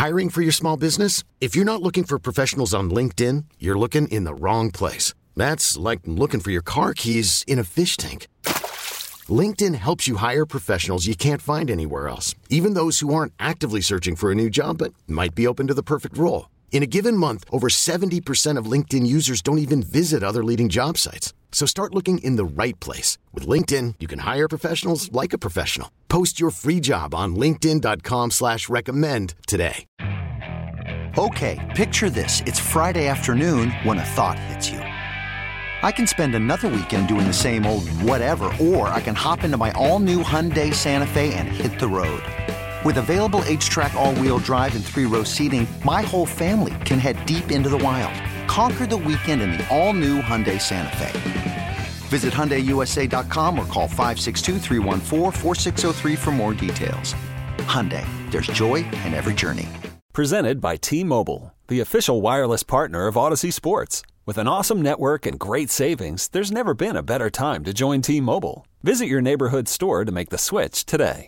Hiring for your small business? If you're not looking for professionals on LinkedIn, you're looking in the wrong place. That's like looking for your car keys in a fish tank. LinkedIn helps you hire professionals you can't find anywhere else, even those who aren't actively searching for a new job but might be open to the perfect role. In a given month, over 70% of LinkedIn users don't even visit other leading job sites. So start looking in the right place. With LinkedIn, you can hire professionals like a professional. Post your free job on linkedin.com/recommend today. Okay, picture this. It's Friday afternoon when a thought hits you. I can spend another weekend doing the same old whatever, or I can hop into my all-new Hyundai Santa Fe and hit the road. With available H-Track all-wheel drive and 3-row seating, my whole family can head deep into the wild. Conquer the weekend in the all-new Hyundai Santa Fe. Visit HyundaiUSA.com or call 562-314-4603 for more details. Hyundai, there's joy in every journey. Presented by T-Mobile, the official wireless partner of Odyssey Sports. With an awesome network and great savings, there's never been a better time to join T-Mobile. Visit your neighborhood store to make the switch today.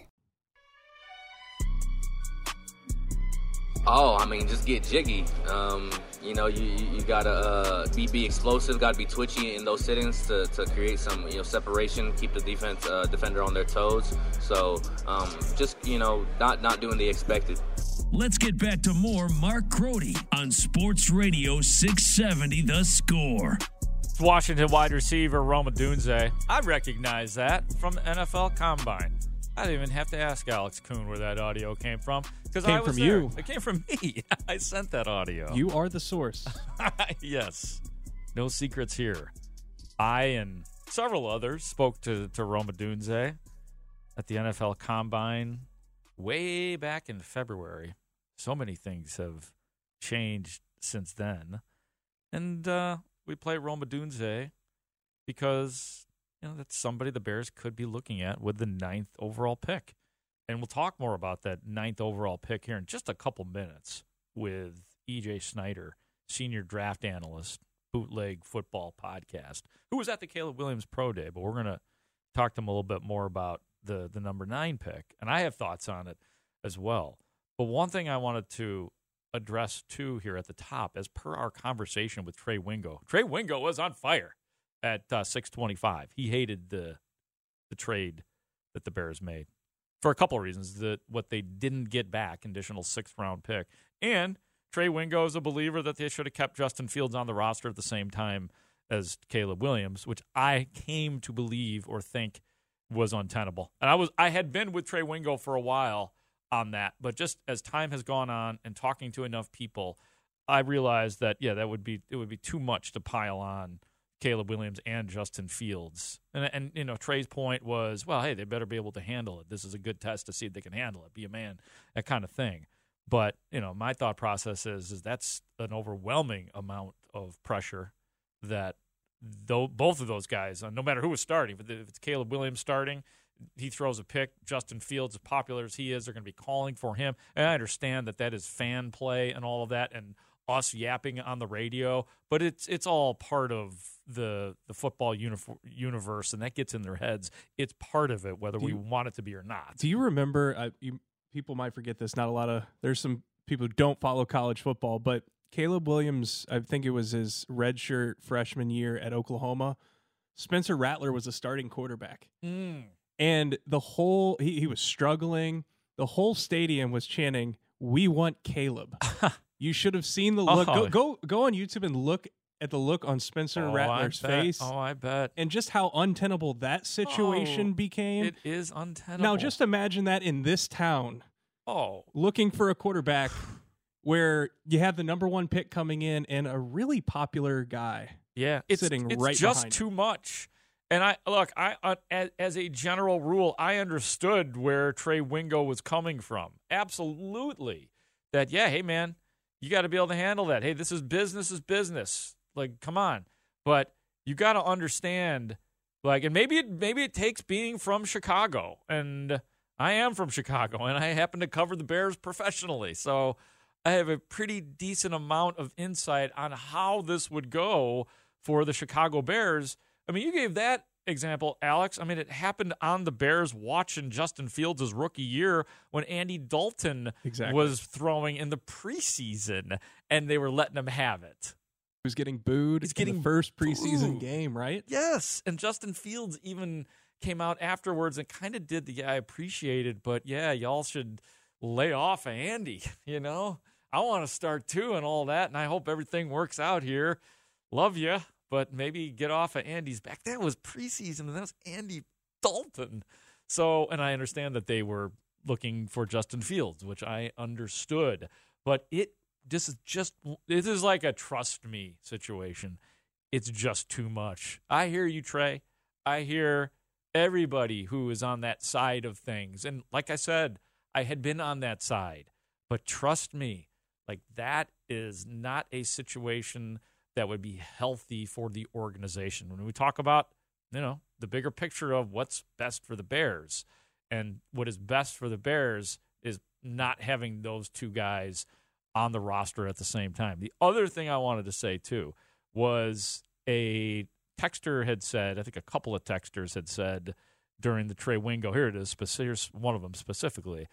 Oh, I mean, just get jiggy. You gotta be explosive, gotta be twitchy in those sittings to create some separation, keep the defender on their toes. So not doing the expected. Let's get back to more Mark Crody on Sports Radio 670 The Score. It's Washington wide receiver Rome Odunze. I recognize that from the NFL Combine. I didn't even have to ask Alex Kuhn where that audio came from. Because I was there. It came from me. I sent that audio. You are the source. Yes. No secrets here. I and several others spoke to Rome Odunze at the NFL Combine way back in February. So many things have changed since then. And we play Rome Odunze because that's somebody the Bears could be looking at with the 9th overall pick. And we'll talk more about that 9th overall pick here in just a couple minutes with E.J. Snyder, senior draft analyst, Bootleg Football Podcast, who was at the Caleb Williams Pro Day. But we're going to talk to him a little bit more about the number 9 pick. And I have thoughts on it as well. But one thing I wanted to address, too, here at the top, as per our conversation with Trey Wingo. Trey Wingo was on fire at 625. He hated the trade that the Bears made for a couple of reasons. What they didn't get back, conditional 6th-round pick. And Trey Wingo is a believer that they should have kept Justin Fields on the roster at the same time as Caleb Williams, which I came to believe or think was untenable. And I had been with Trey Wingo for a while on that, but just as time has gone on and talking to enough people, I realized that, it would be too much to pile on Caleb Williams and Justin Fields. And Trey's point was, well, hey, they better be able to handle it. This is a good test to see if they can handle it, be a man, that kind of thing. But, my thought process is that's an overwhelming amount of pressure that both of those guys, no matter who was starting, if it's Caleb Williams starting, he throws a pick, Justin Fields, as popular as he is, they're going to be calling for him. And I understand that is fan play and all of that and us yapping on the radio, but it's all part of the football universe, and that gets in their heads. It's part of it, whether we want it to be or not. Do you remember, people might forget this, there's some people who don't follow college football, but Caleb Williams, I think it was his redshirt freshman year at Oklahoma, Spencer Rattler was a starting quarterback. And he was struggling. The whole stadium was chanting, "We want Caleb." You should have seen the look. Go on YouTube and look at the look on Spencer Rattler's face. Oh, I bet. And just how untenable that situation became. It is untenable. Now, just imagine that in this town. Looking for a quarterback where you have the number 1 pick coming in and a really popular guy sitting right behind. It's just too much. And I as a general rule, I understood where Trey Wingo was coming from. Absolutely. That, hey, man, you got to be able to handle that. Hey, this is business. Like, come on. But you got to understand, and maybe it takes being from Chicago. And I am from Chicago, and I happen to cover the Bears professionally. So I have a pretty decent amount of insight on how this would go for the Chicago Bears. I mean, you gave that example, Alex, I mean, it happened on the Bears watching Justin Fields' rookie year when Andy Dalton was throwing in the preseason, and they were letting him have it. He was getting booed in the first preseason game, right? Yes, and Justin Fields even came out afterwards and kind of did the, I appreciate it, but yeah, y'all should lay off of Andy, you know? I want to start too and all that, and I hope everything works out here. Love you. But maybe get off of Andy's back. That was preseason, and that was Andy Dalton. So, and I understand that they were looking for Justin Fields, which I understood. But this is like a trust me situation. It's just too much. I hear you, Trey. I hear everybody who is on that side of things. And like I said, I had been on that side. But trust me, like that is not a situation that would be healthy for the organization. When we talk about, the bigger picture of what's best for the Bears, and what is best for the Bears is not having those two guys on the roster at the same time. The other thing I wanted to say, too, was a texter had said, I think a couple of texters had said during the Trey Wingo, here it is, here's one of them specifically,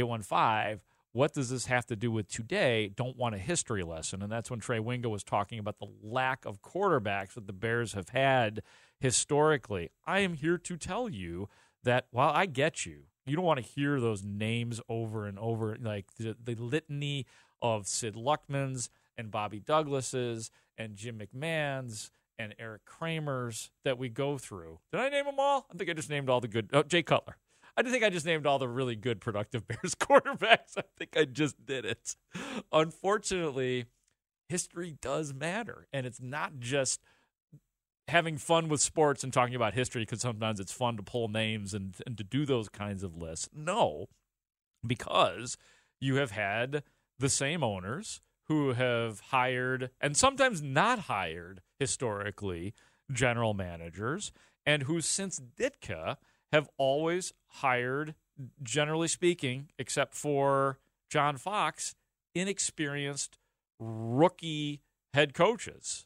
815, what does this have to do with today? Don't want a history lesson. And that's when Trey Wingo was talking about the lack of quarterbacks that the Bears have had historically. I am here to tell you that while I get you, you don't want to hear those names over and over, like the litany of Sid Luckmans and Bobby Douglases and Jim McMahons and Eric Kramer's that we go through. Did I name them all? I think I just named all the good. Oh, Jay Cutler. I think I just named all the really good, productive Bears quarterbacks. I think I just did it. Unfortunately, history does matter. And it's not just having fun with sports and talking about history because sometimes it's fun to pull names and to do those kinds of lists. No, because you have had the same owners who have hired and sometimes not hired historically general managers, and who since Ditka have always hired, generally speaking, except for John Fox, inexperienced rookie head coaches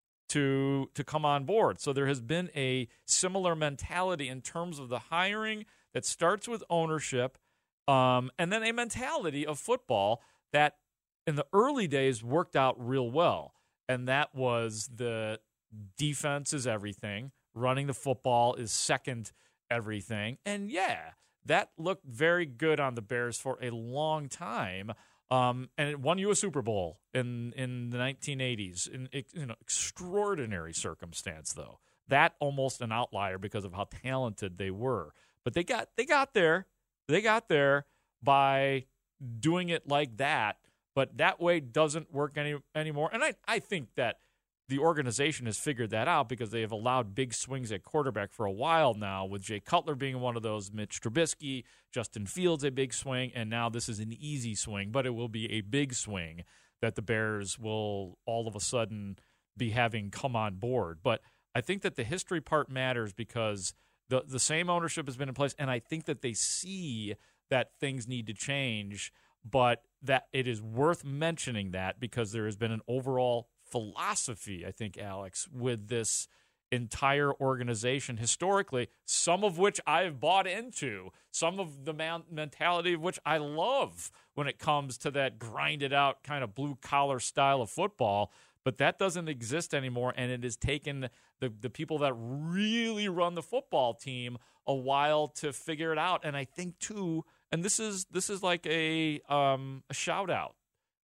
to come on board. So there has been a similar mentality in terms of the hiring that starts with ownership, and then a mentality of football that in the early days worked out real well. And that was the defense is everything. Running the football is second everything. And yeah, that looked very good on the Bears for a long time. And it won you a Super Bowl in the 1980s in extraordinary circumstance, though. That almost an outlier because of how talented they were. But they got there. They got there by doing it like that. But that way doesn't work anymore. And I think that the organization has figured that out because they have allowed big swings at quarterback for a while now, with Jay Cutler being one of those, Mitch Trubisky, Justin Fields a big swing, and now this is an easy swing, but it will be a big swing that the Bears will all of a sudden be having come on board. But I think that the history part matters because the same ownership has been in place, and I think that they see that things need to change, but that it is worth mentioning that because there has been an overall philosophy, I think, Alex, with this entire organization historically, some of which I've bought into, some of the mentality of which I love when it comes to that grinded out kind of blue-collar style of football, but that doesn't exist anymore, and it has taken the people that really run the football team a while to figure it out. And I think, too, and this is like a shout-out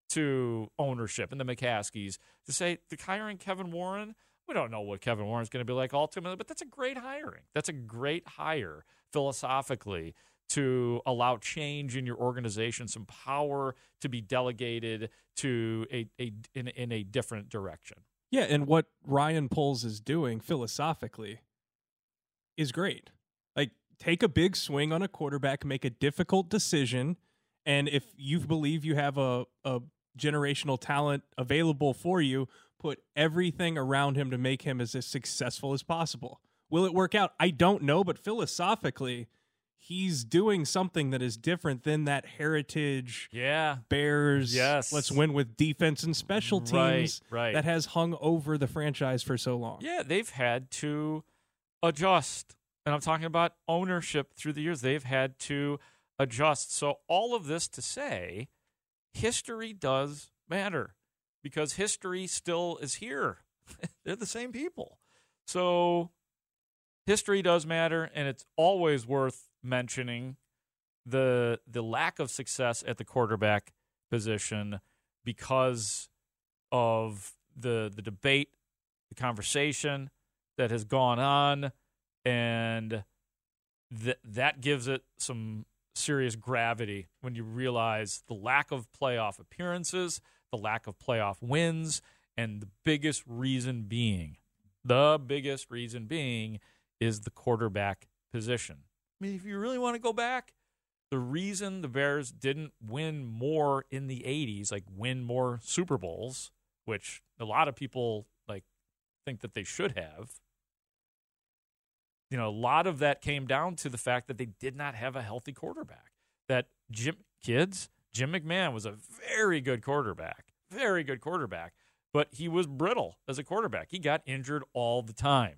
to ownership and the McCaskies to say the hiring Kevin Warren, we don't know what Kevin Warren's going to be like ultimately, but that's a great hiring. That's a great hire philosophically to allow change in your organization, some power to be delegated to in a different direction. Yeah, and what Ryan Poles is doing philosophically is great. Like, take a big swing on a quarterback, make a difficult decision, and if you believe you have a generational talent available for you, put everything around him to make him as successful as possible. Will it work out? I don't know, but philosophically, he's doing something that is different than that heritage Bears, let's win with defense and special teams right. that has hung over the franchise for so long. Yeah, they've had to adjust. And I'm talking about ownership through the years. They've had to adjust. So all of this to say, history does matter because history still is here. They're the same people. So history does matter, and it's always worth mentioning the lack of success at the quarterback position because of the debate, the conversation that has gone on, and that gives it some serious gravity when you realize the lack of playoff appearances, the lack of playoff wins, and the biggest reason being is the quarterback position. I mean, if you really want to go back, the reason the Bears didn't win more in the 80s, like win more Super Bowls, which a lot of people think that they should have, a lot of that came down to the fact that they did not have a healthy quarterback. That Jim McMahon was a very good quarterback, but he was brittle as a quarterback. He got injured all the time,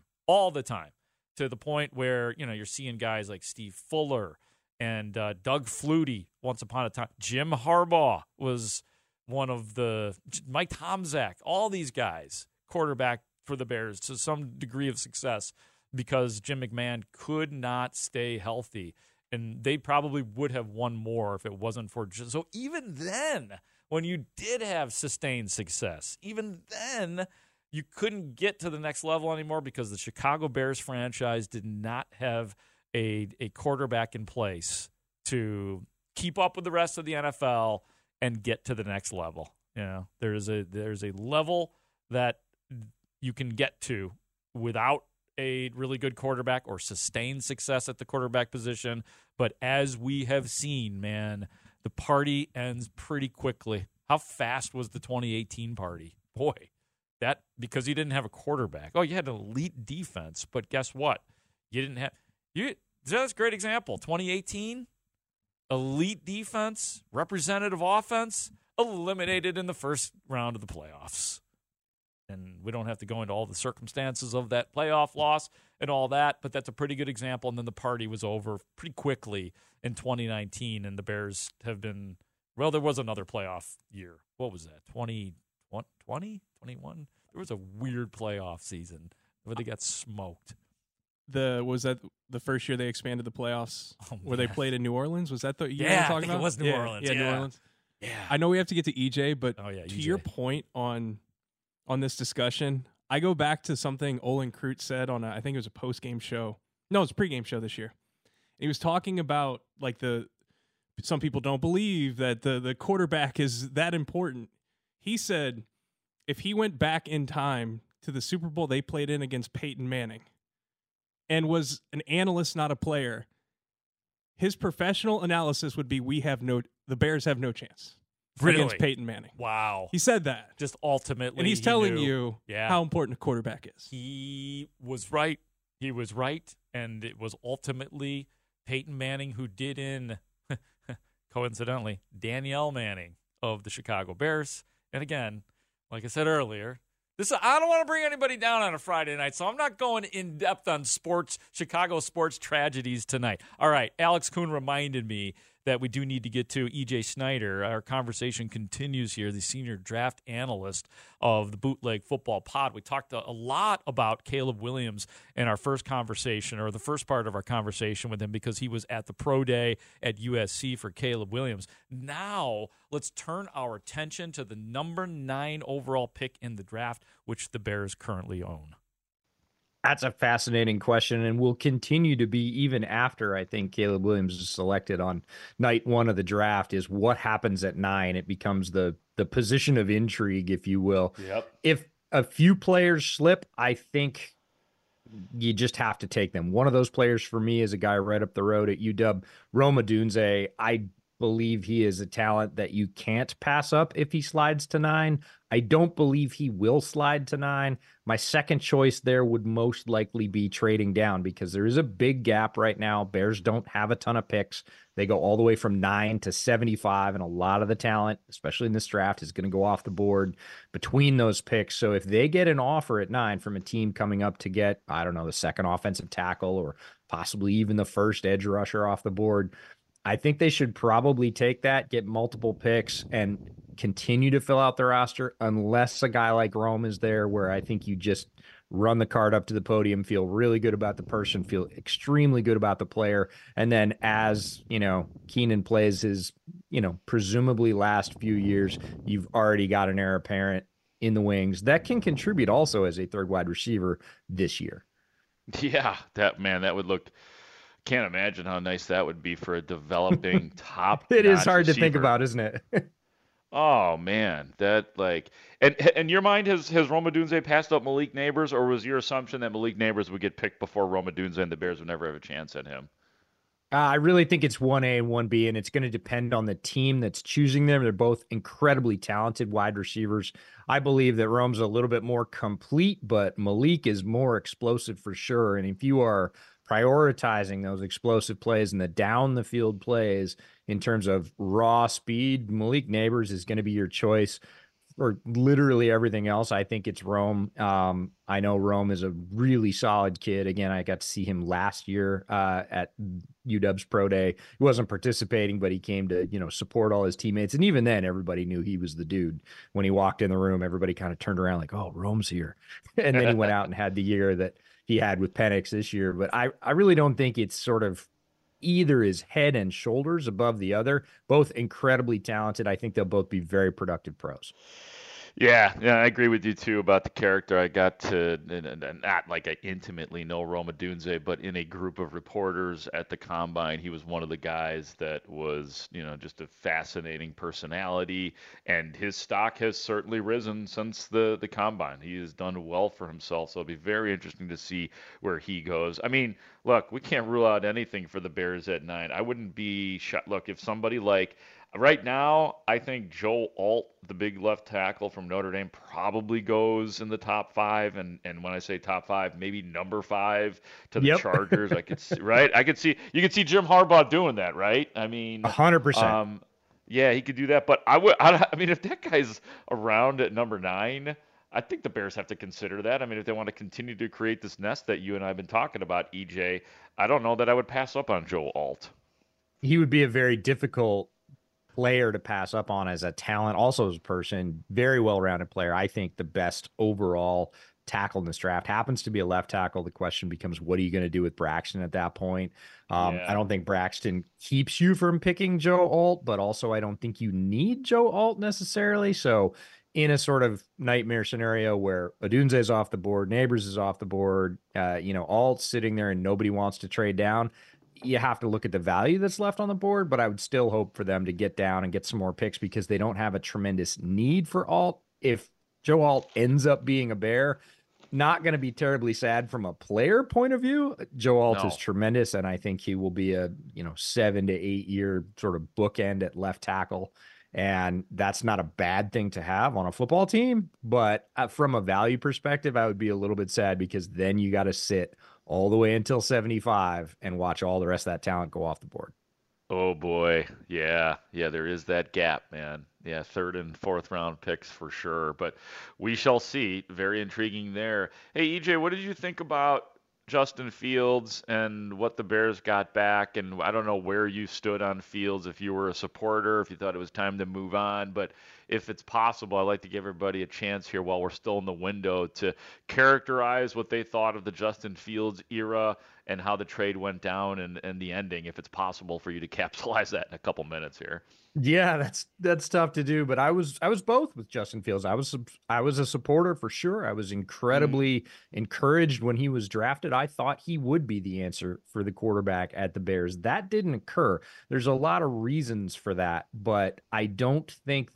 to the point where, you're seeing guys like Steve Fuller and Doug Flutie once upon a time. Jim Harbaugh was one of Mike Tomczak, all these guys, quarterback for the Bears to some degree of success because Jim McMahon could not stay healthy. And they probably would have won more if it wasn't for. So even then, when you did have sustained success, even then, you couldn't get to the next level anymore because the Chicago Bears franchise did not have a quarterback in place to keep up with the rest of the NFL and get to the next level. There's a level that you can get to without a really good quarterback or sustained success at the quarterback position. But as we have seen, man, the party ends pretty quickly. How fast was the 2018 party? Boy, that because you didn't have a quarterback. Oh, you had an elite defense, but guess what? You didn't have that's a great example. 2018, elite defense, representative offense, eliminated in the first round of the playoffs. And we don't have to go into all the circumstances of that playoff loss and all that, but that's a pretty good example. And then the party was over pretty quickly in 2019, and the Bears have been – well, there was another playoff year. What was that, 2020, 21? There was a weird playoff season where they got smoked. Was that the first year they expanded the playoffs where they played in New Orleans? Was that the year you're talking about? It was New Orleans. Yeah, New Orleans. Yeah. I know we have to get to EJ, but EJ. Your point on this discussion, I go back to something Olin Kreutz said on I think it was a post-game show. No, it was a pregame show this year. He was talking about some people don't believe that the quarterback is that important. He said if he went back in time to the Super Bowl they played in against Peyton Manning and was an analyst, not a player, his professional analysis would be the Bears have no chance. Really? Against Peyton Manning. Wow. He said that. Just ultimately. And he's telling you Yeah. how important a quarterback is. He was right. He was right. And it was ultimately Peyton Manning who did in, coincidentally, Danielle Manning of the Chicago Bears. And again, like I said earlier, I don't want to bring anybody down on a Friday night, so I'm not going in depth on Chicago sports tragedies tonight. All right, Alex Kuhn reminded me that we do need to get to EJ Snyder. Our conversation continues here, the senior draft analyst of the Bootleg Football Pod. We talked a lot about Caleb Williams in our first conversation, or the first part of our conversation with him, because he was at the Pro Day at USC for Caleb Williams. Now, let's turn our attention to the number 9 overall pick in the draft, which the Bears currently own. That's a fascinating question, and will continue to be even after I think Caleb Williams is selected on night 1 of the draft. Is what happens at 9. It becomes the position of intrigue, if you will. Yep. If a few players slip, I think you just have to take them. One of those players for me is a guy right up the road at UW, Rome Odunze. I believe he is a talent that you can't pass up if he slides to 9. I don't believe he will slide to 9. My second choice there would most likely be trading down because there is a big gap right now. Bears don't have a ton of picks. They go all the way from 9 to 75, and a lot of the talent, especially in this draft, is going to go off the board between those picks. So if they get an offer at 9 from a team coming up to get, I don't know, the second offensive tackle or possibly even the first edge rusher off the board, I think they should probably take that, get multiple picks, and continue to fill out the roster unless a guy like Rome is there, where I think you just run the card up to the podium, feel really good about the person, feel extremely good about the player. And then as, Keenan plays his, presumably last few years, you've already got an heir apparent in the wings that can contribute also as a third wide receiver this year. Yeah, that would look... Can't imagine how nice that would be for a developing top. It is hard receiver. To think about, isn't it? Oh man, that and your mind has Rome Odunze passed up Malik Neighbors, or was your assumption that Malik Neighbors would get picked before Rome Odunze and the Bears would never have a chance at him? I really think it's 1A and 1B, and it's going to depend on the team that's choosing them. They're both incredibly talented wide receivers. I believe that Rome's a little bit more complete, but Malik is more explosive for sure. And if you are prioritizing those explosive plays and the down the field plays in terms of raw speed, Malik Neighbors is going to be your choice for literally everything else. I think it's Rome. I know Rome is a really solid kid. Again, I got to see him last year at UW's Pro Day. He wasn't participating, but he came to, support all his teammates. And even then, everybody knew he was the dude. When he walked in the room, everybody kind of turned around like, oh, Rome's here. And then he went out and had the year that he had with Penix this year. But I really don't think it's sort of either is head and shoulders above the other. Both incredibly talented. I think they'll both be very productive pros. Yeah, I agree with you too about the character. I got to, not like I intimately know Rome Odunze, but in a group of reporters at the Combine, he was one of the guys that was, just a fascinating personality, and his stock has certainly risen since the Combine. He has done well for himself, so it'll be very interesting to see where he goes. I mean, look, we can't rule out anything for the Bears at 9. I wouldn't be shocked. Look, if somebody like... Right now, I think Joe Alt, the big left tackle from Notre Dame, probably goes in the top 5. And when I say top 5, maybe number 5 to the Chargers. I could see, right? You could see Jim Harbaugh doing that, right? I mean, 100%. Yeah, he could do that. But I mean, if that guy's around at number 9, I think the Bears have to consider that. I mean, if they want to continue to create this nest that you and I have been talking about, EJ, I don't know that I would pass up on Joe Alt. He would be a very difficult player to pass up on as a talent, also as a person, very well-rounded player. I think the best overall tackle in this draft happens to be a left tackle. The question becomes, what are you going to do with Braxton at that point? I don't think Braxton keeps you from picking Joe Alt, but also I don't think you need Joe Alt necessarily. So in a sort of nightmare scenario where Odunze is off the board, Neighbors is off the board, Alt's sitting there and nobody wants to trade down, you have to look at the value that's left on the board, but I would still hope for them to get down and get some more picks because they don't have a tremendous need for Alt. If Joe Alt ends up being a Bear, not going to be terribly sad from a player point of view. Joe Alt is tremendous, and I think he will be a 7 to 8 year sort of bookend at left tackle, and that's not a bad thing to have on a football team. But from a value perspective, I would be a little bit sad because then you got to sit all the way until 75 and watch all the rest of that talent go off the board. Oh boy. Yeah, there is that gap, man. Yeah, 3rd and 4th round picks for sure, but we shall see. Very intriguing there. Hey, EJ, what did you think about Justin Fields and what the Bears got back? And I don't know where you stood on Fields, if you were a supporter, if you thought it was time to move on, but if it's possible, I'd like to give everybody a chance here while we're still in the window to characterize what they thought of the Justin Fields era and how the trade went down and the ending, if it's possible for you to capsulize that in a couple minutes here. Yeah, that's tough to do, but I was both with Justin Fields. I was a supporter for sure. I was incredibly encouraged when he was drafted. I thought he would be the answer for the quarterback at the Bears. That didn't occur. There's a lot of reasons for that, but I don't think the Bears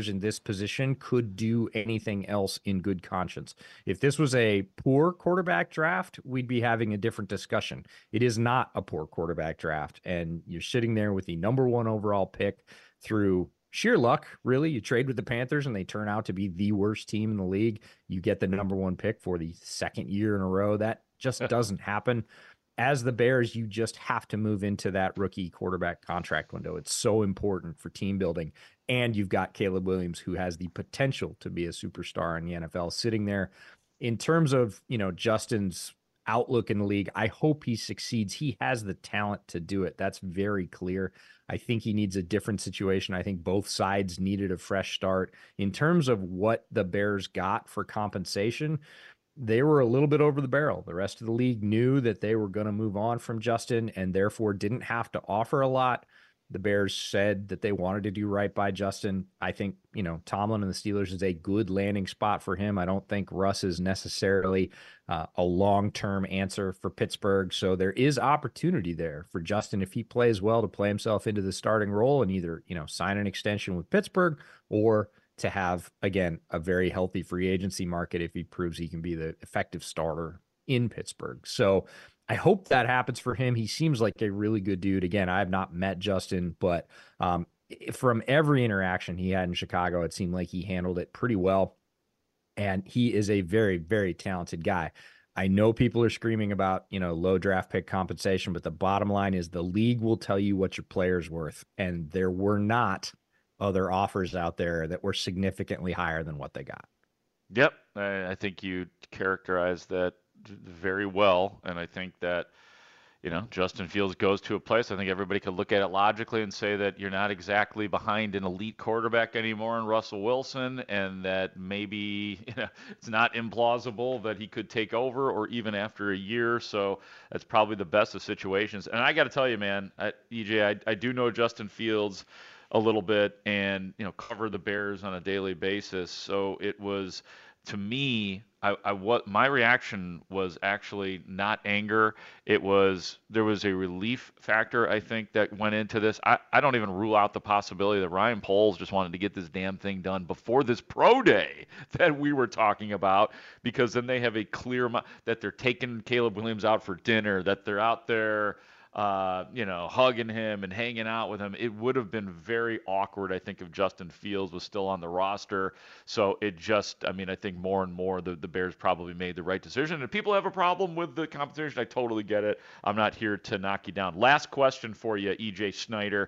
players in this position could do anything else in good conscience. If this was a poor quarterback draft, we'd be having a different discussion. It is not a poor quarterback draft, and you're sitting there with the number 1 overall pick through sheer luck, really. You trade with the Panthers and they turn out to be the worst team in the league. You get the number 1 pick for the second year in a row. That just doesn't happen. As the Bears, you just have to move into that rookie quarterback contract window. It's so important for team building. And you've got Caleb Williams, who has the potential to be a superstar in the NFL, sitting there. In terms of, Justin's outlook in the league, I hope he succeeds. He has the talent to do it. That's very clear. I think he needs a different situation. I think both sides needed a fresh start. In terms of what the Bears got for compensation, they were a little bit over the barrel. The rest of the league knew that they were going to move on from Justin and therefore didn't have to offer a lot. The Bears said that they wanted to do right by Justin. I think, Tomlin and the Steelers is a good landing spot for him. I don't think Russ is necessarily a long-term answer for Pittsburgh. So there is opportunity there for Justin, if he plays well, to play himself into the starting role and either, sign an extension with Pittsburgh or to have, again, a very healthy free agency market if he proves he can be the effective starter in Pittsburgh. So I hope that happens for him. He seems like a really good dude. Again, I have not met Justin, but from every interaction he had in Chicago, it seemed like he handled it pretty well. And he is a very, very talented guy. I know people are screaming about, low draft pick compensation, but the bottom line is the league will tell you what your player's worth. And there were not other offers out there that were significantly higher than what they got. Yep. I think you characterized that very well. And I think that, Justin Fields goes to a place, I think everybody could look at it logically and say that you're not exactly behind an elite quarterback anymore in Russell Wilson, and that maybe it's not implausible that he could take over or even after a year. So that's probably the best of situations. And I got to tell you, man, EJ, I do know Justin Fields a little bit and, cover the Bears on a daily basis. So it was, to me, my reaction was actually not anger. There was a relief factor, I think, that went into this. I don't even rule out the possibility that Ryan Poles just wanted to get this damn thing done before this pro day that we were talking about, because then they have a clear that they're taking Caleb Williams out for dinner, that they're out there hugging him and hanging out with him. It would have been very awkward, I think, if Justin Fields was still on the roster. So it just, I think more and more the Bears probably made the right decision. And if people have a problem with the compensation, I totally get it. I'm not here to knock you down. Last question for you, EJ Snyder.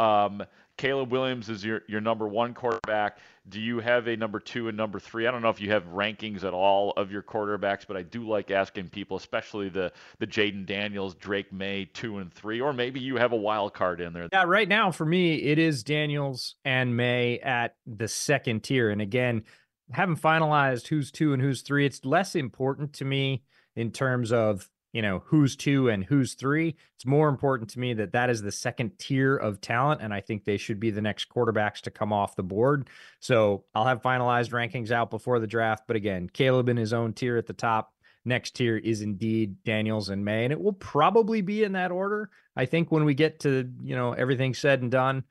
Caleb Williams is your number 1 quarterback. Do you have a number 2 and number 3? I don't know if you have rankings at all of your quarterbacks, but I do like asking people, especially the Jaden Daniels, Drake May 2 and 3, or maybe you have a wild card in there. Yeah, right now for me, it is Daniels and May at the second tier. And again, haven't finalized who's 2 and who's 3. It's less important to me in terms of who's 2 and who's 3. It's more important to me that is the second tier of talent, and I think they should be the next quarterbacks to come off the board. So I'll have finalized rankings out before the draft, but again, Caleb in his own tier at the top. Next tier is indeed Daniels and May, and it will probably be in that order, I think, when we get to, everything said and done.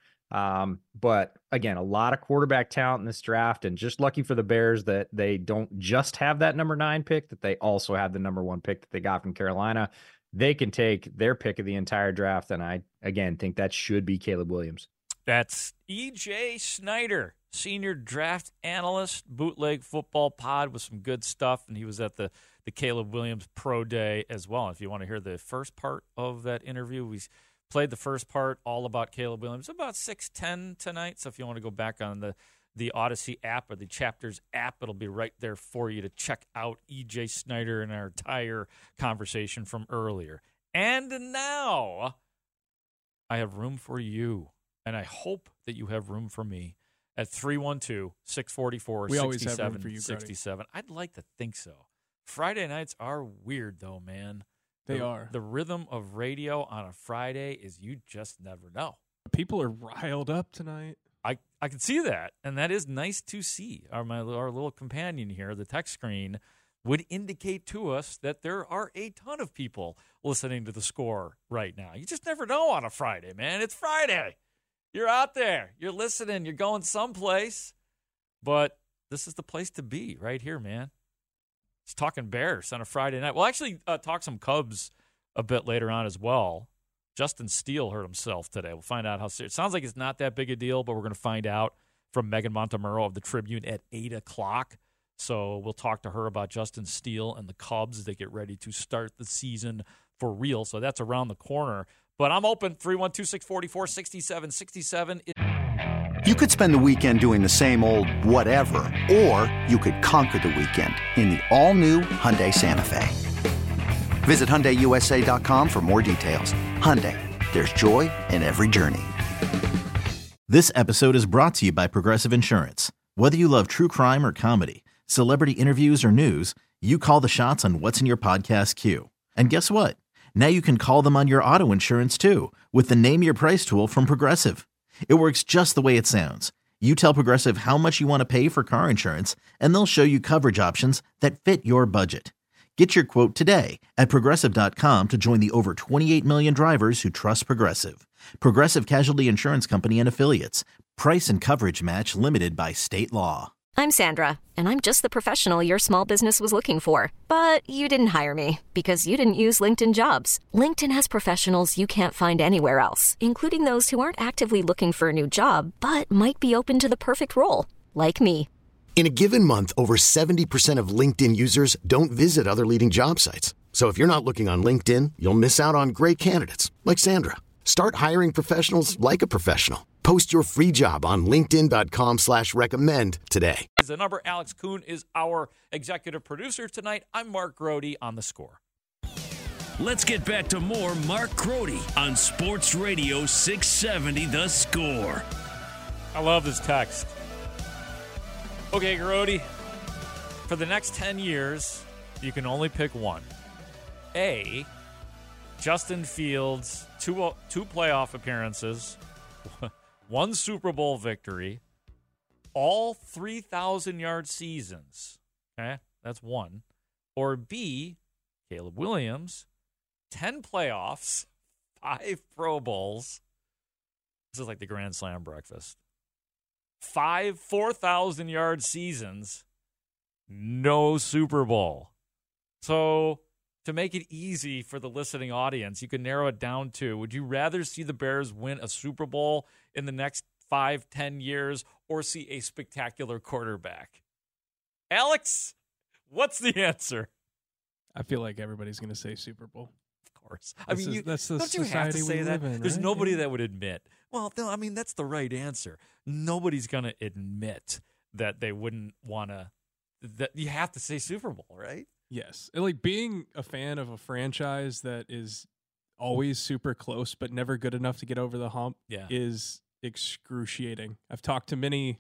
But again, a lot of quarterback talent in this draft, and just lucky for the Bears that they don't just have that number 9 pick, that they also have the number 1 pick that they got from Carolina. They can take their pick of the entire draft, and I, again, think that should be Caleb Williams. That's EJ Snyder, senior draft analyst, Bootleg Football Pod, with some good stuff, and he was at the Caleb Williams Pro Day as well. If you want to hear the first part of that interview, we played the first part all about Caleb Williams, about 6:10 tonight. So if you want to go back on the Odyssey app or the Chapters app, it'll be right there for you to check out EJ Snyder and our entire conversation from earlier. And now I have room for you, and I hope that you have room for me at 312-644-6767. I'd like to think so. Friday nights are weird, though, man. They are. The rhythm of radio on a Friday is you just never know. People are riled up tonight. I can see that, and that is nice to see. Our little companion here, the text screen, would indicate to us that there are a ton of people listening to The Score right now. You just never know on a Friday, man. It's Friday. You're out there. You're listening. You're going someplace. But this is the place to be right here, man. It's talking Bears on a Friday night. We'll actually talk some Cubs a bit later on as well. Justin Steele hurt himself today. We'll find out how serious. It sounds like it's not that big a deal, but we're going to find out from Megan Montemurro of the Tribune at 8 o'clock. So we'll talk to her about Justin Steele and the Cubs as they get ready to start the season for real. So that's around the corner. But I'm open, 312-644-6767. You could spend the weekend doing the same old whatever, or you could conquer the weekend in the all-new Hyundai Santa Fe. Visit HyundaiUSA.com for more details. Hyundai, there's joy in every journey. This episode is brought to you by Progressive Insurance. Whether you love true crime or comedy, celebrity interviews or news, you call the shots on what's in your podcast queue. And guess what? Now you can call them on your auto insurance too with the Name Your Price tool from Progressive. It works just the way it sounds. You tell Progressive how much you want to pay for car insurance, and they'll show you coverage options that fit your budget. Get your quote today at Progressive.com to join the over 28 million drivers who trust Progressive. Progressive Casualty Insurance Company and Affiliates. Price and coverage match limited by state law. I'm Sandra, and I'm just the professional your small business was looking for. But you didn't hire me because you didn't use LinkedIn Jobs. LinkedIn has professionals you can't find anywhere else, including those who aren't actively looking for a new job, but might be open to the perfect role, like me. In a given month, over 70% of LinkedIn users don't visit other leading job sites. So if you're not looking on LinkedIn, you'll miss out on great candidates like Sandra. Start hiring professionals like a professional. Post your free job on linkedin.com/recommend today. The number, Alex Kuhn is our executive producer tonight. I'm Mark Grody on The Score. Let's get back to more Mark Grody on Sports Radio 670 The Score. I love this text. Okay, Grody, for the next 10 years, you can only pick one. A, Justin Fields, two playoff appearances, one Super Bowl victory, all 3,000-yard seasons. Okay, that's one. Or B, Caleb Williams, 10 playoffs, 5 Pro Bowls. This is like the Grand Slam breakfast. 5 4,000-yard seasons, no Super Bowl. So to make it easy for the listening audience, you can narrow it down to, would you rather see the Bears win a Super Bowl in the next 5-10 years or see a spectacular quarterback? Alex, what's the answer? I feel like everybody's going to say Super Bowl. Of course. That's the don't you have to say that? In, There's right? nobody that would admit. Well, no, I mean, that's the right answer. Nobody's going to admit that they wouldn't want to. That you have to say Super Bowl, right? Yes. Like being a fan of a franchise that is always super close but never good enough to get over the hump is excruciating. I've talked to many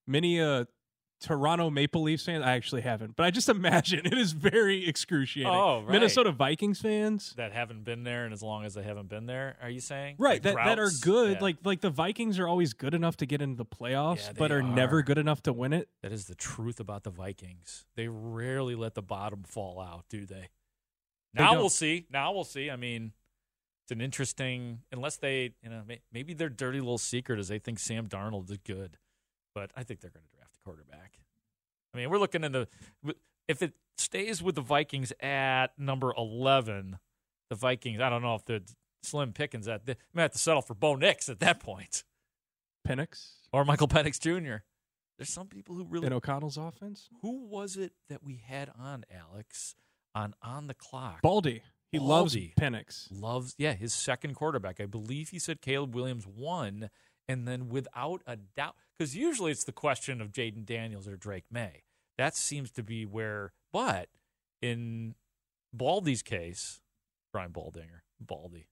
Toronto Maple Leafs fans. I actually haven't, but I just imagine it is very excruciating. Oh, right. Minnesota Vikings fans that haven't been there, and as long as they haven't been there, are you saying? Right, like that are good. Yeah. Like the Vikings are always good enough to get into the playoffs, but are are never good enough to win it. That is the truth about the Vikings. They rarely let the bottom fall out, do they? Now we'll see. I mean, it's an interesting, unless they, maybe their dirty little secret is they think Sam Darnold is good, but I think they're going to draft a quarterback. I mean, we're looking if it stays with the Vikings at number 11, the Vikings, I don't know if they're slim pickings they might have to settle for Bo Nix at that point. Penix? Or Michael Penix Jr. There's some people who really... In O'Connell's offense? Who was it that we had on, Alex, on the clock? Baldy. He loves Penix. His second quarterback. I believe he said Caleb Williams won, and then without a doubt, because usually it's the question of Jaden Daniels or Drake May. That seems to be where, but in Baldy's case, Brian Baldinger, Baldy.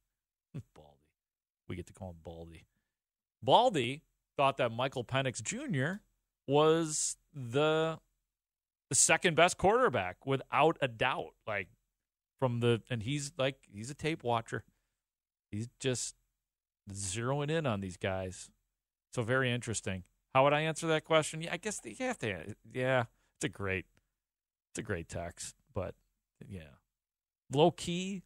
We get to call him Baldy. Baldy thought that Michael Penix Jr. was the second best quarterback without a doubt. And he's a tape watcher. He's just zeroing in on these guys. So very interesting. How would I answer that question? Yeah, I guess you have to. Yeah, it's a great text, but yeah, low key.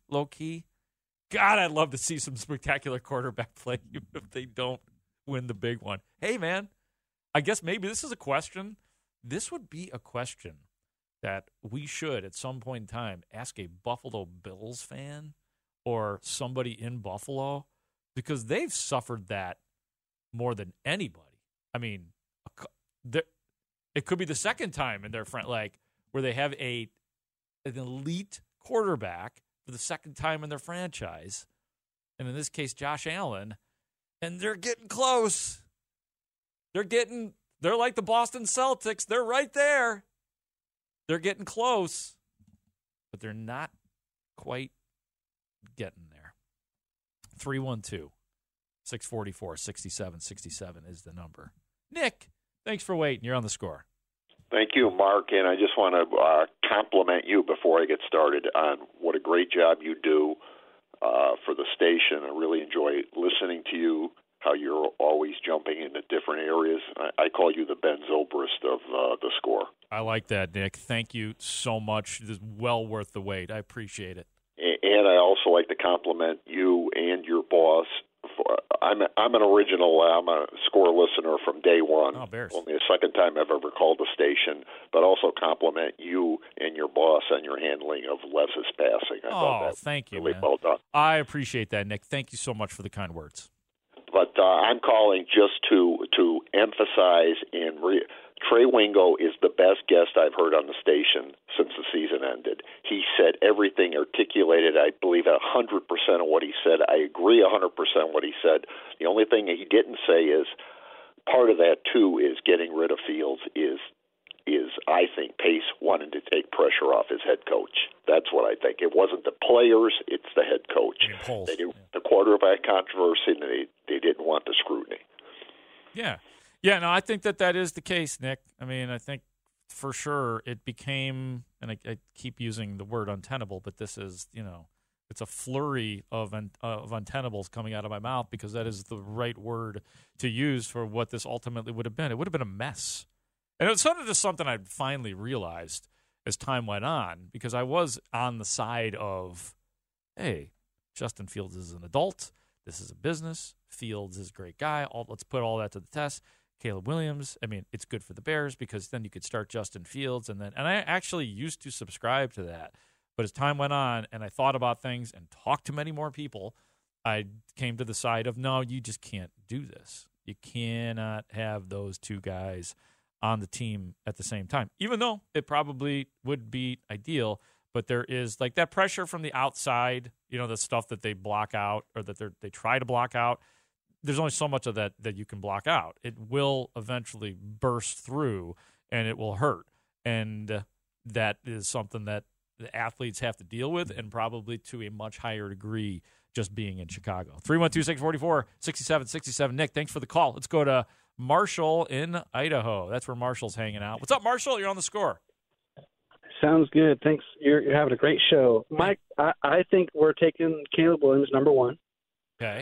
God, I'd love to see some spectacular quarterback play even if they don't win the big one. Hey, man, I guess maybe this is a question this would be a question that we should, at some point in time, ask a Buffalo Bills fan or somebody in Buffalo, because they've suffered that more than anybody. I mean, it could be the second time in their front, like where they have an elite quarterback for the second time in their franchise, and in this case, Josh Allen, and they're getting close. They're like the Boston Celtics. They're right there. They're getting close, but they're not quite getting there. 312-644-6767 is the number. Nick, thanks for waiting. You're on the Score. Thank you, Mark, and I just want to compliment you before I get started on what a great job you do for the station. I really enjoy listening to you, how you're always jumping into different areas. I call you the Ben Zobrist of the Score. I like that, Nick. Thank you so much. This is well worth the wait. I appreciate it. And I also like to compliment you and your boss. I'm an original. I'm a Score listener from day one. Oh, Bears. Only the second time I've ever called the station, but also compliment you and your boss on your handling of Les's passing. I thought that thank you, really man. well done. I appreciate that, Nick. Thank you so much for the kind words. But I'm calling just to emphasize Trey Wingo is the best guest I've heard on the station since the season ended. He said everything, articulated, I believe, 100% of what he said. I agree 100% what he said. The only thing he didn't say is part of that, too, is getting rid of Fields is I think, Pace wanted to take pressure off his head coach. That's what I think. It wasn't the players, it's the head coach. They didn't, the quarterback controversy, and they didn't want the scrutiny. Yeah. Yeah, no, I think that is the case, Nick. I mean, I think for sure it became, and I keep using the word untenable, but this is, it's a flurry of untenables coming out of my mouth because that is the right word to use for what this ultimately would have been. It would have been a mess. And it's sort of just something I finally realized as time went on, because I was on the side of, hey, Justin Fields is an adult. This is a business. Fields is a great guy. Let's put all that to the test. Caleb Williams, I mean, it's good for the Bears because then you could start Justin Fields. And I actually used to subscribe to that. But as time went on and I thought about things and talked to many more people, I came to the side of, no, you just can't do this. You cannot have those two guys on the team at the same time, even though it probably would be ideal. But there is like that pressure from the outside, the stuff that they block out or that they try to block out. There's only so much of that you can block out. It will eventually burst through and it will hurt. And that is something that the athletes have to deal with, and probably to a much higher degree just being in Chicago. 312-644-6767. Nick, thanks for the call. Let's go to Marshall in Idaho. That's where Marshall's hanging out. What's up, Marshall? You're on the Score. Sounds good. Thanks. You're having a great show. Mike, I think we're taking Caleb Williams number one. Okay.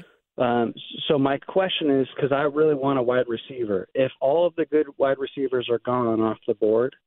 So my question is, because I really want a wide receiver, if all of the good wide receivers are gone off the board,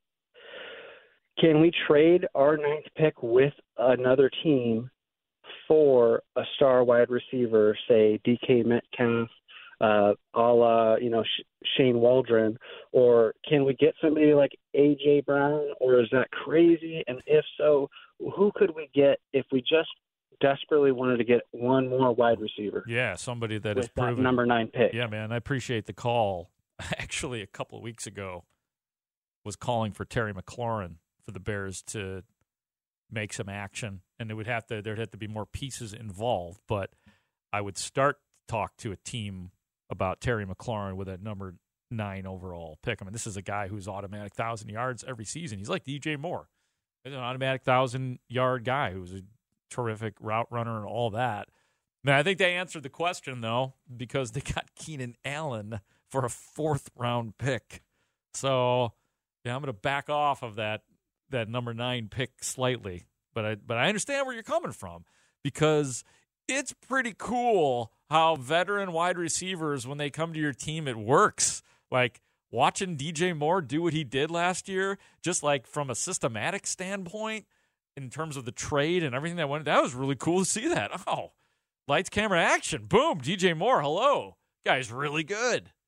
can we trade our 9th pick with another team for a star wide receiver, say DK Metcalf, a la, Shane Waldron, or can we get somebody like A.J. Brown, or is that crazy? And if so, who could we get if we just desperately wanted to get one more wide receiver? Yeah, somebody that with is proven. That number 9 pick. Yeah, man, I appreciate the call. Actually, a couple of weeks ago, was calling for Terry McLaurin for the Bears to make some action, and there'd have to be more pieces involved. But I would start to talk to a team about Terry McLaurin with that number 9 overall pick. I mean, this is a guy who's automatic 1,000 yards every season. He's like DJ Moore. He's an automatic 1,000-yard guy who's a terrific route runner and all that. Man, I think they answered the question, though, because they got Keenan Allen for a 4th-round pick. So, yeah, I'm going to back off of that number 9 pick slightly. But I understand where you're coming from, because it's pretty cool how veteran wide receivers, when they come to your team, it works. Like watching DJ Moore do what he did last year, just like from a systematic standpoint in terms of the trade and everything that was really cool to see that. Oh, lights, camera, action. Boom, DJ Moore, hello. Guy's really good.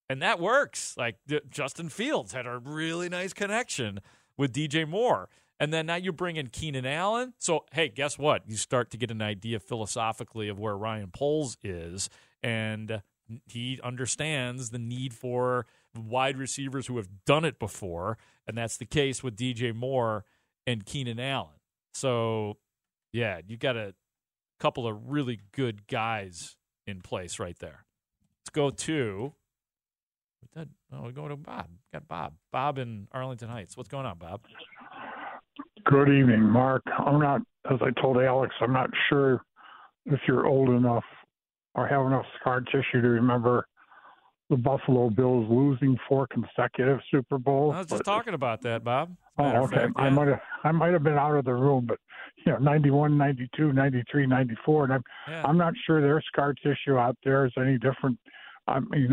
And that works. Like Justin Fields had a really nice connection with DJ Moore. And then now you bring in Keenan Allen. So, hey, guess what? You start to get an idea philosophically of where Ryan Poles is. And he understands the need for wide receivers who have done it before. And that's the case with DJ Moore and Keenan Allen. So, yeah, you got a couple of really good guys in place right there. Let's go to we're going to Bob. Got Bob. Bob in Arlington Heights. What's going on, Bob? Good evening, Mark. I'm not, as I told Alex, I'm not sure if you're old enough or have enough scar tissue to remember the Buffalo Bills losing 4 consecutive Super Bowls. I was just talking about that, Bob. Oh, okay. Fact, yeah. I might have been out of the room, but 91, 92, 93, 94, and I'm not sure their scar tissue out there is any different. I mean,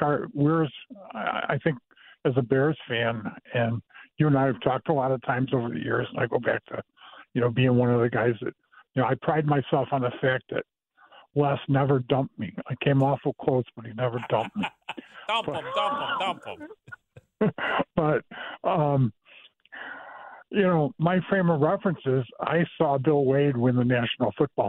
I think as a Bears fan, and you and I have talked a lot of times over the years, and I go back to, being one of the guys that, I pride myself on the fact that Les never dumped me. I came awful close, but he never dumped me. Dump him. But, my frame of reference is I saw Bill Wade win the National Football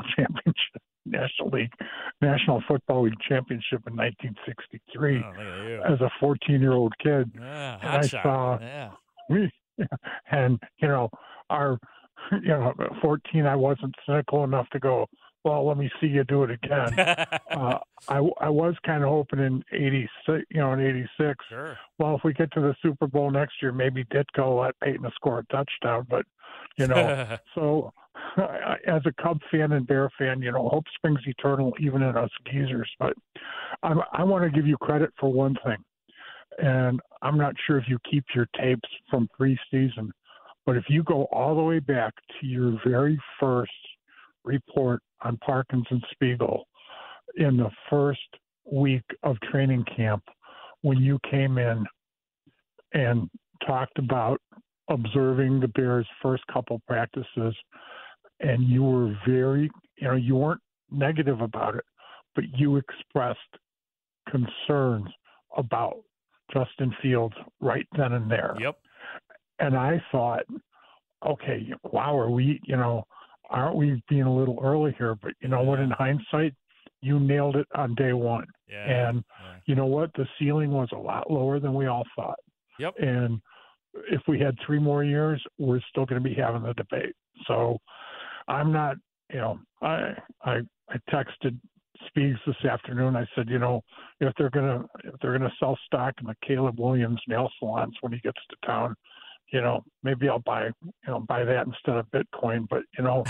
League Championship in 1963 as a 14-year-old kid. Yeah, and I saw, and 14, I wasn't cynical enough to go, well, let me see you do it again. I was kind of hoping in 86, Sure. Well, if we get to the Super Bowl next year, maybe Ditko let Peyton score a touchdown. But, so as a Cub fan and Bear fan, hope springs eternal even in us geezers. But I want to give you credit for one thing. And I'm not sure if you keep your tapes from preseason, but if you go all the way back to your very first report on Parkins and Spiegel in the first week of training camp, when you came in and talked about observing the Bears' first couple practices, and you were very, you weren't negative about it, but you expressed concerns about Justin Fields right then and there. Yep. And I thought, okay, wow, aren't we being a little early here? But you know what? In hindsight, you nailed it on day one. Yeah. And you know what? The ceiling was a lot lower than we all thought. Yep. And if we had 3 more years, we're still going to be having the debate. So I'm not, I texted Speaks this afternoon. I said, if they're gonna sell stock in the Caleb Williams nail salons when he gets to town, maybe I'll buy that instead of Bitcoin. But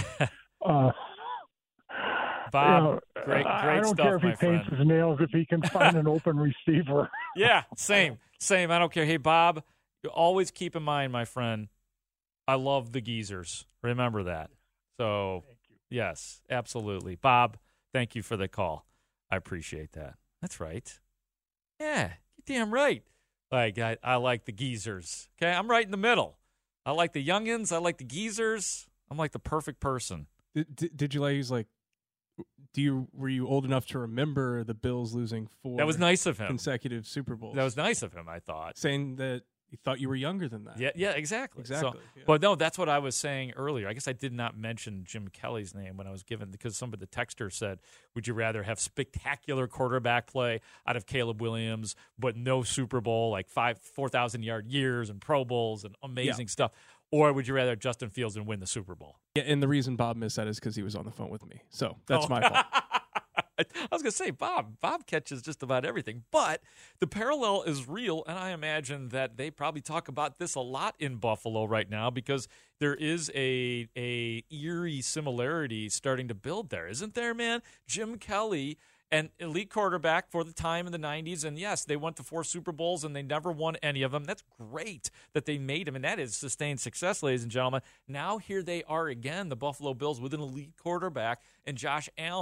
Bob, great I don't stuff, care if he my paints friend. his nails if he can find an open receiver. Yeah, same. I don't care. Hey, Bob, you always keep in mind, my friend, I love the geezers. Remember that. So, yes, absolutely. Bob, thank you for the call. I appreciate that. That's right. Yeah, you're damn right. Like, I like the geezers. Okay, I'm right in the middle. I like the youngins. I like the geezers. I'm like the perfect person. Did you use were you old enough to remember the Bills losing 4 That was nice of him. consecutive Super Bowls? That was nice of him, I thought. Saying that he thought you were younger than that. Yeah, exactly. So, yeah. But no, that's what I was saying earlier. I guess I did not mention Jim Kelly's name when I was given, because some of the texters said, would you rather have spectacular quarterback play out of Caleb Williams, but no Super Bowl, like 4,000-yard years and Pro Bowls and amazing stuff? Or would you rather Justin Fields and win the Super Bowl? Yeah, and the reason Bob missed that is because he was on the phone with me. So that's my fault. I was going to say, Bob catches just about everything. But the parallel is real, and I imagine that they probably talk about this a lot in Buffalo right now, because there is a eerie similarity starting to build there. Isn't there, man? Jim Kelly, an elite quarterback for the time in the 90s, and yes, they went to 4 Super Bowls, and they never won any of them. That's great that they made him, and that is sustained success, ladies and gentlemen. Now here they are again, the Buffalo Bills, with an elite quarterback and Josh Allen,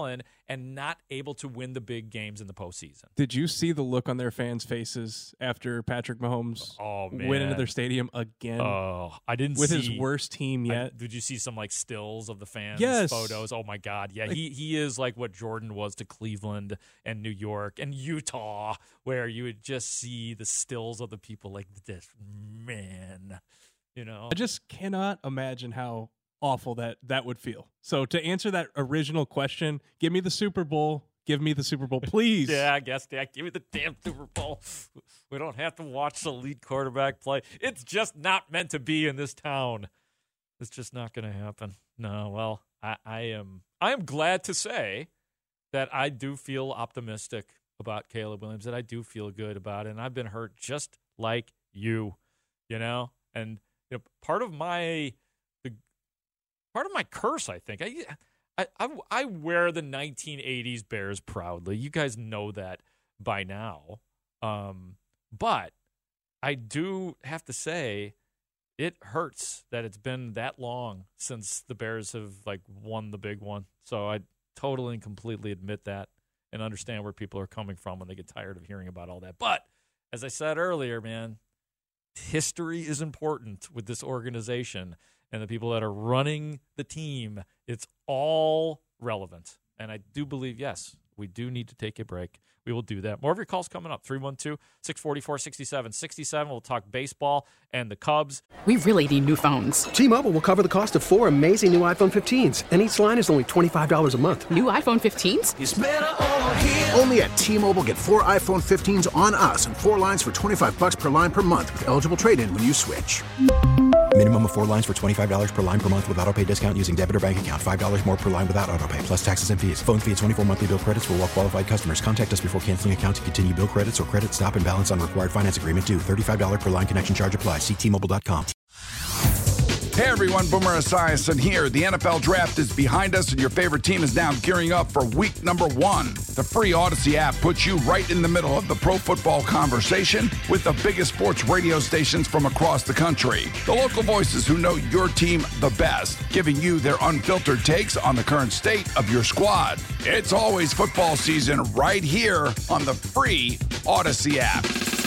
and not able to win the big games in the postseason. Did you see the look on their fans' faces after Patrick Mahomes went into their stadium again? Oh, I didn't with see his worst team yet. Did you see some like stills of the fans photos? Oh my God. Yeah, he is like what Jordan was to Cleveland and New York and Utah, where you would just see the stills of the people like this, man. You know, I just cannot imagine how awful that would feel. So to answer that original question, give me the Super Bowl. Give me the Super Bowl, please. Yeah, I guess, Dak. Give me the damn Super Bowl. We don't have to watch the lead quarterback play. It's just not meant to be in this town. It's just not going to happen. No, well, I am glad to say that I do feel optimistic about Caleb Williams, that I do feel good about it, and I've been hurt just like you, you know? And you know, part of my curse, I think, I wear the 1980s Bears proudly. You guys know that by now. But I do have to say it hurts that it's been that long since the Bears have like won the big one. So I totally and completely admit that and understand where people are coming from when they get tired of hearing about all that. But as I said earlier, man, history is important with this organization and the people that are running the team. It's all relevant. And I do believe, yes, we do need to take a break. We will do that. More of your calls coming up. 312-644-6767. We'll talk baseball and the Cubs. We really need new phones. T-Mobile will cover the cost of 4 amazing new iPhone 15s, and each line is only $25 a month. New iPhone 15s? It's better over here. Only at T-Mobile, get 4 iPhone 15s on us and 4 lines for $25 per line per month with eligible trade-in when you switch. Minimum of 4 lines for $25 per line per month with autopay discount using debit or bank account. $5 more per line without autopay, plus taxes and fees. Phone fee at 24 monthly bill credits for well-qualified customers. Contact us before canceling account to continue bill credits or credit stop and balance on required finance agreement due. $35 per line connection charge applies. See T-Mobile.com. Hey everyone, Boomer Esiason here. The NFL Draft is behind us and your favorite team is now gearing up for week number 1. The free Odyssey app puts you right in the middle of the pro football conversation with the biggest sports radio stations from across the country. The local voices who know your team the best, giving you their unfiltered takes on the current state of your squad. It's always football season right here on the free Odyssey app.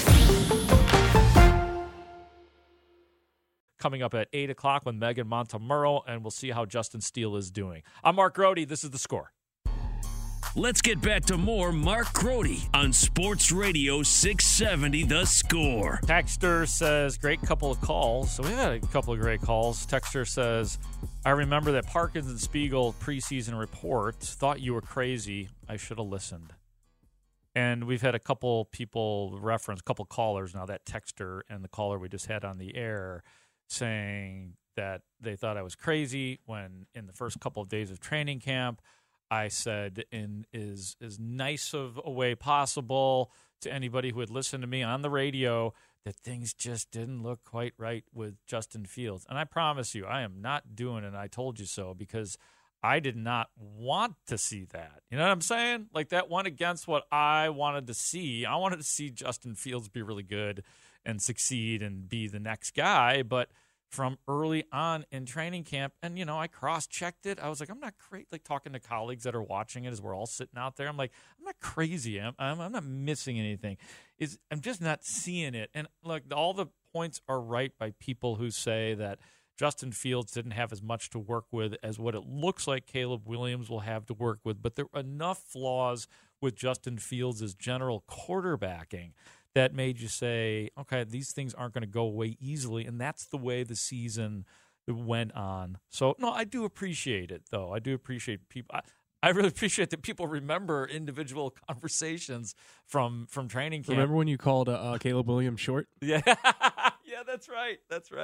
Coming up at 8 o'clock with Megan Montemurro, and we'll see how Justin Steele is doing. I'm Mark Grody. This is The Score. Let's get back to more Mark Grody on Sports Radio 670 The Score. Texter says, great couple of calls. So we had a couple of great calls. Texter says, I remember that Parkins and Spiegel preseason report. Thought you were crazy. I should have listened. And we've had a couple people reference, a couple callers now, that texter and the caller we just had on the air, saying that they thought I was crazy when in the first couple of days of training camp, I said in as nice of a way possible to anybody who had listened to me on the radio that things just didn't look quite right with Justin Fields. And I promise you, I am not doing it. I told you so because I did not want to see that. You know what I'm saying? Like that went against what I wanted to see. I wanted to see Justin Fields be really good and succeed and be the next guy. But from early on in training camp, and, you know, I cross-checked it. I was like, I'm not crazy. Like talking to colleagues that are watching it as we're all sitting out there. I'm like, I'm not crazy. I'm not missing anything. I'm just not seeing it. And look, all the points are right by people who say that Justin Fields didn't have as much to work with as what it looks like Caleb Williams will have to work with. But there are enough flaws with Justin Fields' general quarterbacking that made you say, okay, these things aren't going to go away easily. And that's the way the season went on. So, no, I do appreciate it, though. I do appreciate people. I really appreciate that people remember individual conversations from training camp. Remember when you called Caleb Williams short? Yeah. Yeah, that's right.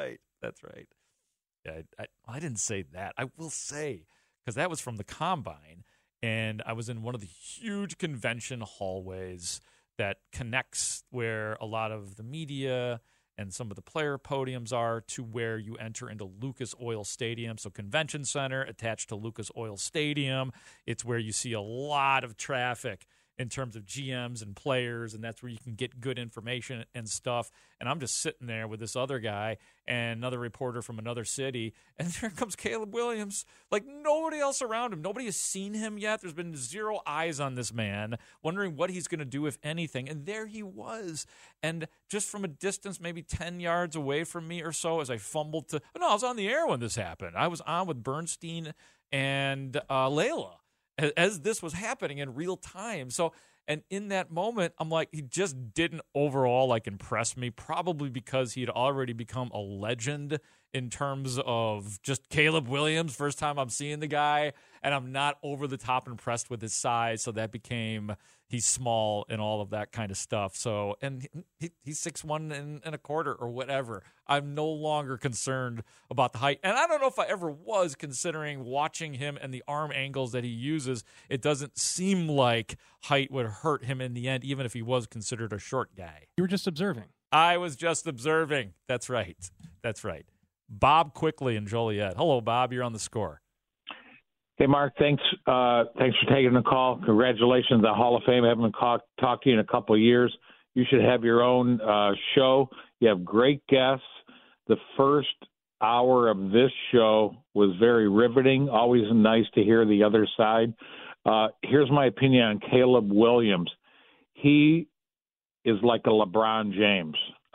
Yeah, I didn't say that. I will say, because that was from the Combine, and I was in one of the huge convention hallways that connects where a lot of the media and some of the player podiums are to where you enter into Lucas Oil Stadium. So Convention Center attached to Lucas Oil Stadium. It's where you see a lot of traffic in terms of GMs and players, and that's where you can get good information and stuff. And I'm just sitting there with this other guy and another reporter from another city, and there comes Caleb Williams. Like, nobody else around him. Nobody has seen him yet. There's been zero eyes on this man, wondering what he's going to do, if anything. And there he was. And just from a distance, maybe 10 yards away from me or so, as I fumbled to – no, I was on the air when this happened. I was on with Bernstein and Layla as this was happening in real time. So, and in that moment, I'm like, he just didn't overall like impress me, probably because he had already become a legend in terms of just Caleb Williams. First time I'm seeing the guy, and I'm not over the top impressed with his size. So that became, he's small and all of that kind of stuff. So, and he's 6'1" and a quarter or whatever. I'm no longer concerned about the height. And I don't know if I ever was, considering watching him and the arm angles that he uses. It doesn't seem like height would hurt him in the end, even if he was considered a short guy. You were just observing. I was just observing. That's right. That's right. Bob Quickly in Joliet. Hello, Bob. You're on the Score. Hey, Mark. Thanks for taking the call. Congratulations on Hall of Fame. I haven't talked to you in a couple of years. You should have your own show. You have great guests. The first hour of this show was very riveting. Always nice to hear the other side. Here's my opinion on Caleb Williams. He is like a LeBron James.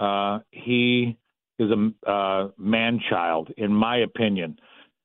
He is a man-child, in my opinion.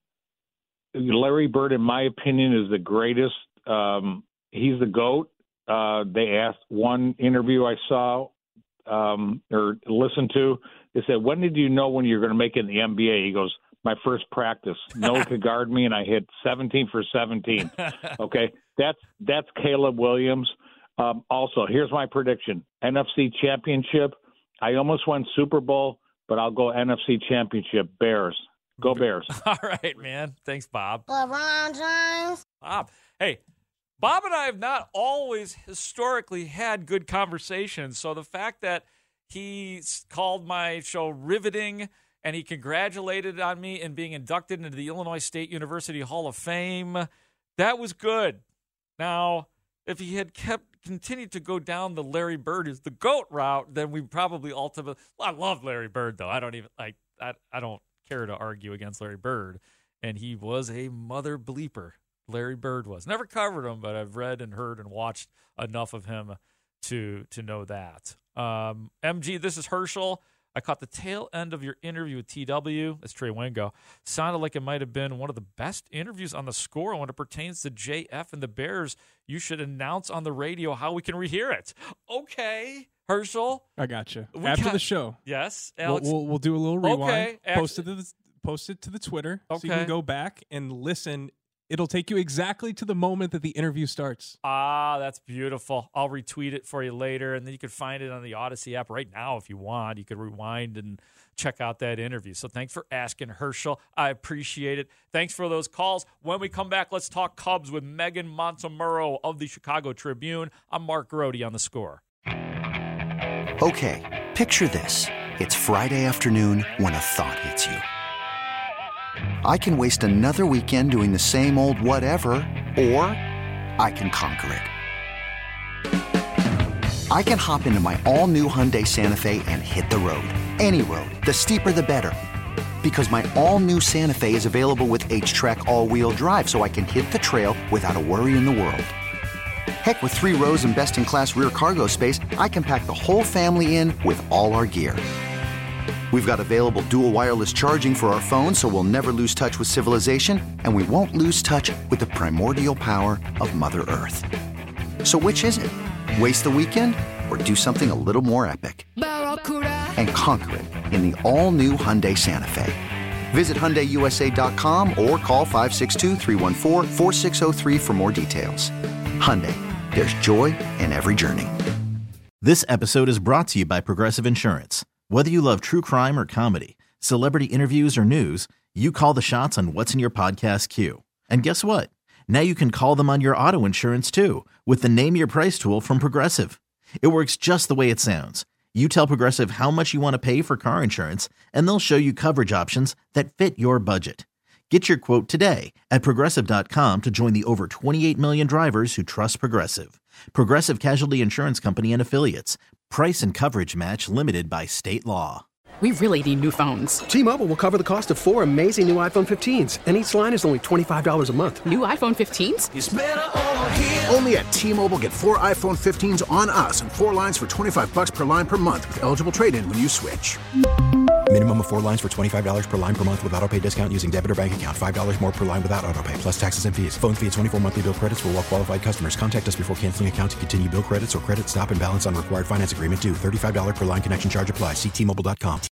Larry Bird, in my opinion, is the greatest. He's the GOAT. They asked one interview I saw or listened to. They said, when did you know when you're going to make it in the NBA? He goes, my first practice. No one could guard me, and I hit 17 for 17. Okay, that's Caleb Williams. Also, here's my prediction. NFC Championship. I almost went Super Bowl, but I'll go NFC Championship. Bears. Go Bears. All right, man. Thanks, Bob. LeBron James. Bob. Hey, Bob and I have not always historically had good conversations. So the fact that he called my show riveting and he congratulated on me in being inducted into the Illinois State University Hall of Fame, that was good. Now, if he had continued to go down the Larry Bird is the GOAT route, then we probably ultimately – I love Larry Bird, though. I don't care to argue against Larry Bird, and he was a mother bleeper. Larry Bird was. Never covered him, but I've read and heard and watched enough of him to know that. MG, this is Herschel. I caught the tail end of your interview with TW. That's Trey Wingo. Sounded like it might have been one of the best interviews on the Score. When it pertains to JF and the Bears, you should announce on the radio how we can rehear it. Okay, Herschel. I got you. After the show. Yes, Alex. We'll do a little rewind. Okay. Post it to the Twitter so you Okay. can go back and listen. It'll take you exactly to the moment that the interview starts. Ah, that's beautiful. I'll retweet it for you later, and then you can find it on the Odyssey app right now if you want. You could rewind and check out that interview. So thanks for asking, Herschel. I appreciate it. Thanks for those calls. When we come back, let's talk Cubs with Megan Montemurro of the Chicago Tribune. I'm Mark Grody on the Score. Okay, picture this. It's Friday afternoon when a thought hits you. I can waste another weekend doing the same old whatever, or I can conquer it. I can hop into my all-new Hyundai Santa Fe and hit the road. Any road. The steeper, the better. Because my all-new Santa Fe is available with H-Track all-wheel drive, so I can hit the trail without a worry in the world. Heck, with 3 rows and best-in-class rear cargo space, I can pack the whole family in with all our gear. We've got available dual wireless charging for our phones, so we'll never lose touch with civilization, and we won't lose touch with the primordial power of Mother Earth. So which is it? Waste the weekend or do something a little more epic? And conquer it in the all-new Hyundai Santa Fe. Visit HyundaiUSA.com or call 562-314-4603 for more details. Hyundai, there's joy in every journey. This episode is brought to you by Progressive Insurance. Whether you love true crime or comedy, celebrity interviews or news, you call the shots on what's in your podcast queue. And guess what? Now you can call them on your auto insurance too with the Name Your Price tool from Progressive. It works just the way it sounds. You tell Progressive how much you want to pay for car insurance, and they'll show you coverage options that fit your budget. Get your quote today at Progressive.com to join the over 28 million drivers who trust Progressive. Progressive Casualty Insurance Company and Affiliates. Price and coverage match limited by state law. We really need new phones. T-Mobile will cover the cost of 4 amazing new iPhone 15s, and each line is only $25 a month. New iPhone 15s? It's better over here. Only at T-Mobile, get 4 iPhone 15s on us and 4 lines for $25 per line per month with eligible trade-in when you switch. Minimum of 4 lines for $25 per line per month with autopay discount using debit or bank account. $5 more per line without autopay, plus taxes and fees. Phone fee at 24 monthly bill credits for well-qualified customers. Contact us before canceling account to continue bill credits or credit stop and balance on required finance agreement due. $35 per line connection charge applies. See T-Mobile.com.